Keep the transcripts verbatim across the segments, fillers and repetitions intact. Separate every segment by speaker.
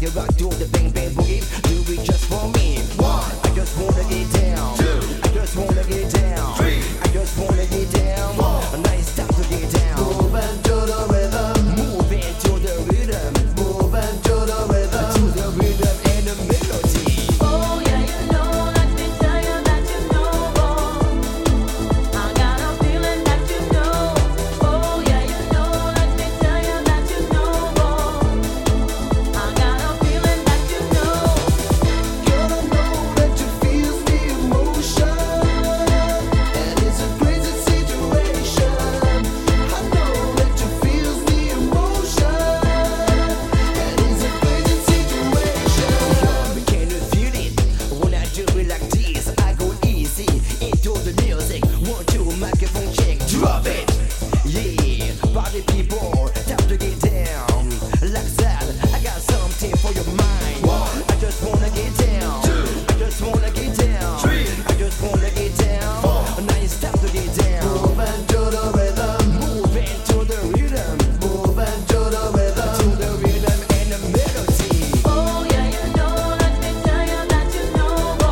Speaker 1: can rock to the bang bang boogie. Do it just for me. One, I just wanna get down. Two, I just wanna get down. Three, I just wanna get down. Four, a nice time to get down. Moving to the rhythm. Moving to the rhythm. Moving to the rhythm. To the rhythm and the melody.
Speaker 2: Oh yeah, you know, let me tell you that you know. I got a feeling that you know. Oh yeah, you know, let me tell you that you know. I got a feeling that you know.
Speaker 1: Girl, I know that you feel the emotion, and it's a crazy situation. I know that you feel the emotion, and it's a crazy situation. Can you feel it when I do it like this? I go easy into the music. One, two, microphone check, drop it. Yeah, party people, time to get down. Like that, I got something for your mind. One, I just wanna get down. Two, I just wanna get down. Three, I just wanna get down. Four, now it's time to get down. Moving to the rhythm. Moving to the rhythm. Moving to the rhythm. To the rhythm and the melody.
Speaker 2: Oh yeah, you know, let me tell you that you know.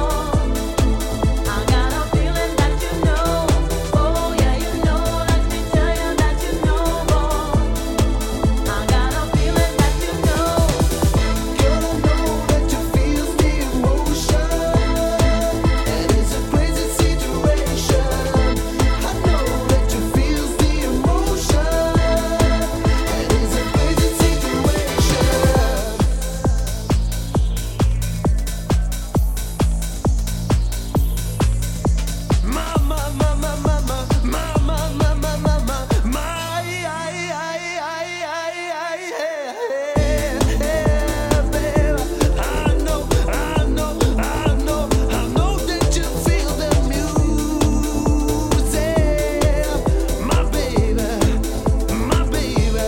Speaker 2: I got a feeling that you know. Oh yeah, you know, let me tell you that you know. I got a feeling that you know.
Speaker 1: Girl, I know that you feel the emotion, and it's a crazy situation. I know that you feel the emotion, and it's a crazy situation. Mama, mama, mama, mama, mama, mama, my, I, I, I, I, I, hey, hey, baby. I know, I know, I know, I know that you feel the music, my baby, my baby.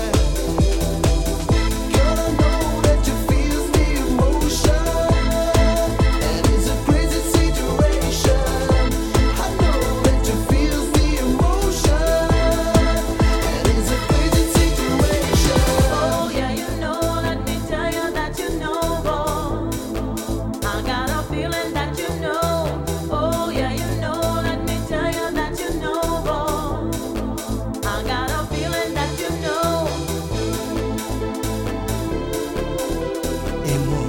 Speaker 1: Girl, I know that you feel the emotion, and it's a crazy situation. I know that you feel the emotion, and it's a crazy situation.
Speaker 2: Oh yeah, you know, let me tell you that you know. I got a feeling that you know. Oh yeah, you know, let me tell you that you know. I got a feeling that you know.
Speaker 1: Et moi,